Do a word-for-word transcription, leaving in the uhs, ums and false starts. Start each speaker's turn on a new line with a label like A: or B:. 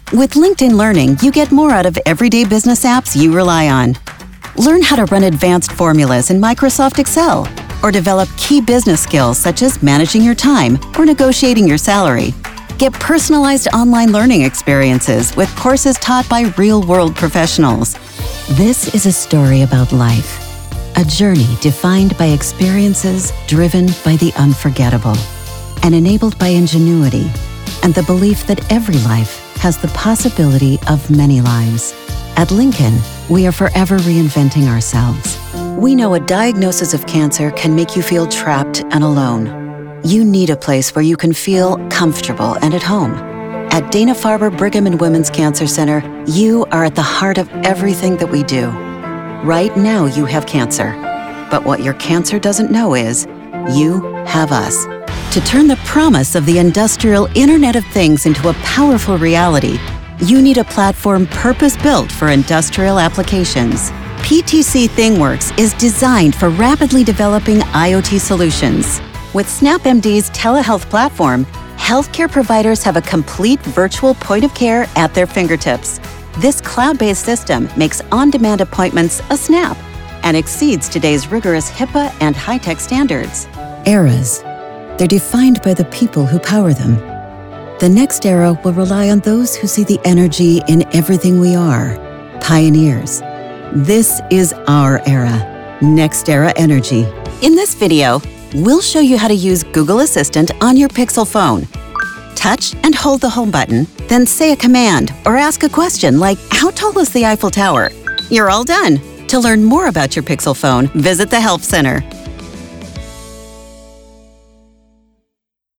A: With LinkedIn Learning, you get more out of everyday business apps you rely on. Learn how to run advanced formulas in Microsoft Excel, or develop key business skills such as managing your time or negotiating your salary. Get personalized online learning experiences with courses taught by real-world professionals. This is a story about life, a journey defined by experiences driven by the unforgettable, and enabled by ingenuity and the belief that every life has the possibility of many lives. At Lincoln, we are forever reinventing ourselves. We know a diagnosis of cancer can make you feel trapped and alone. You need a place where you can feel comfortable and at home. At Dana-Farber Brigham and Women's Cancer Center, you are at the heart of everything that we do. Right now you have cancer, but what your cancer doesn't know is, you have us. To turn the promise of the industrial Internet of Things into a powerful reality, you need a platform purpose-built for industrial applications. P T C ThingWorx is designed for rapidly developing IoT solutions. With SnapMD's telehealth platform, healthcare providers have a complete virtual point of care at their fingertips. This cloud-based system makes on-demand appointments a snap and exceeds today's rigorous HIPAA and high-tech standards. Eras. They're defined by the people who power them. The next era will rely on those who see the energy in everything we are. Pioneers. This is our era. Next Era Energy. In this video, we'll show you how to use Google Assistant on your Pixel phone. Touch and hold the home button, then say a command or ask a question like, how tall is the Eiffel Tower? You're all done. To learn more about your Pixel phone, visit the Help Center.